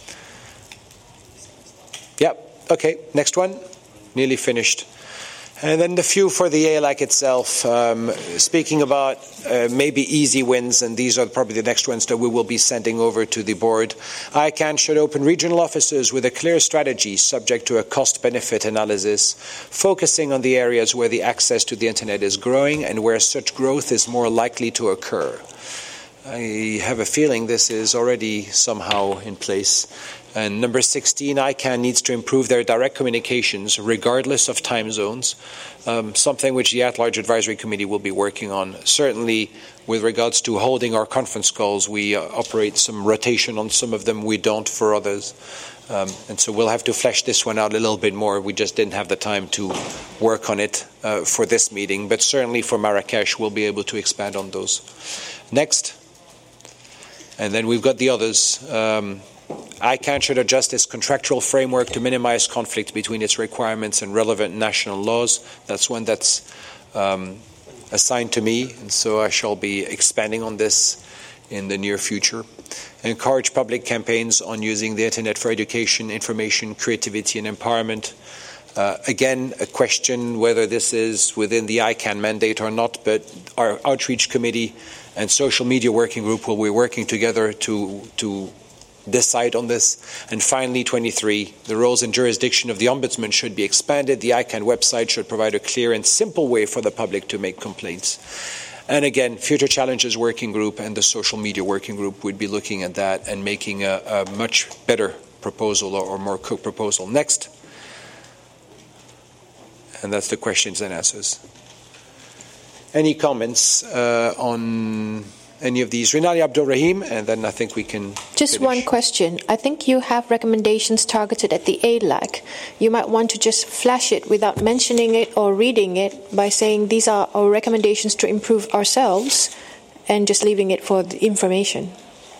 Yep, okay, next one, nearly finished. And then the few for the A L A C itself, um, speaking about uh, maybe easy wins, and these are probably the next ones that we will be sending over to the board. I CAN should open regional offices with a clear strategy subject to a cost-benefit analysis, focusing on the areas where the access to the internet is growing and where such growth is more likely to occur. I have a feeling this is already somehow in place. And number sixteen, I CAN needs to improve their direct communications regardless of time zones, um, something which the At-Large Advisory Committee will be working on. Certainly, with regards to holding our conference calls, we uh, operate some rotation on some of them, we don't for others. Um, and so we'll have to flesh this one out a little bit more. We just didn't have the time to work on it uh, for this meeting, but certainly for Marrakesh, we'll be able to expand on those. Next. And then we've got the others. Um, I C A N should adjust its contractual framework to minimize conflict between its requirements and relevant national laws. That's one that's um, assigned to me, and so I shall be expanding on this in the near future. Encourage public campaigns on using the Internet for education, information, creativity, and empowerment. Uh, again, a question whether this is within the I C A N mandate or not, but our outreach committee and social media working group will be working together to to decide on this. And finally, twenty-three, the roles and jurisdiction of the Ombudsman should be expanded. The I C A N website should provide a clear and simple way for the public to make complaints. And again, Future Challenges Working Group and the Social Media Working Group would be looking at that and making a, a much better proposal or, or more cooked proposal. Next. And that's the questions and answers. Any comments uh, on any of these? Rinali Abdul Rahim, and then I think we can Just finish. one question. I think you have recommendations targeted at the A L A C. You might want to just flash it without mentioning it or reading it by saying these are our recommendations to improve ourselves and just leaving it for the information.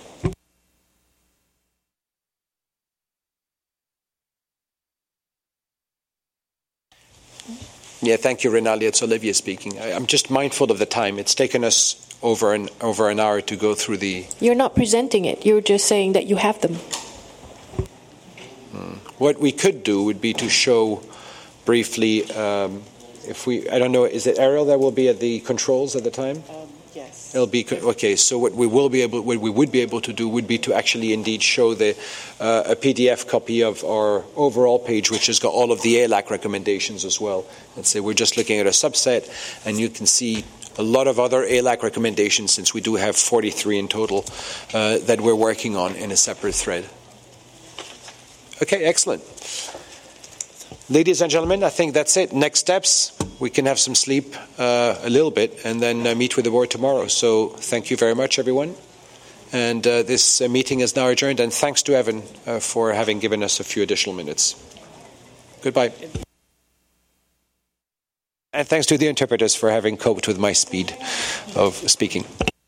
Yeah, thank you, Rinaldi. It's Olivia speaking. I, I'm just mindful of the time. It's taken us over an over an hour to go through the. You're not presenting it. You're just saying that you have them. Hmm. What we could do would be to show briefly. Um, if we, I don't know, is it Ariel that will be at the controls at the time? Um, yes. It'll be okay. So what we will be able, what we would be able to do would be to actually indeed show the uh, a P D F copy of our overall page, which has got all of the A L A C recommendations as well. And say we're just looking at a subset, and you can see a lot of other A L A C recommendations, since we do have forty-three in total uh, that we're working on in a separate thread. Okay, excellent. Ladies and gentlemen, I think that's it. Next steps, we can have some sleep uh, a little bit and then uh, meet with the board tomorrow. So thank you very much, everyone. And uh, this uh, meeting is now adjourned. And thanks to Evan uh, for having given us a few additional minutes. Goodbye. And thanks to the interpreters for having coped with my speed of speaking.